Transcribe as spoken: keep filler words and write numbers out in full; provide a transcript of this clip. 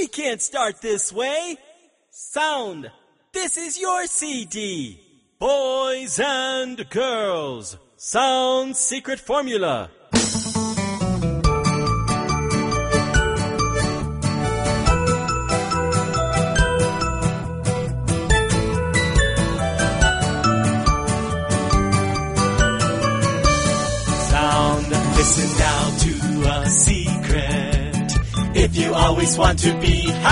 We can't start this way. Sound, this is your C D. Boys and girls, Sound's secret formula. Sound, listen now to a secret. If you always want to be happy,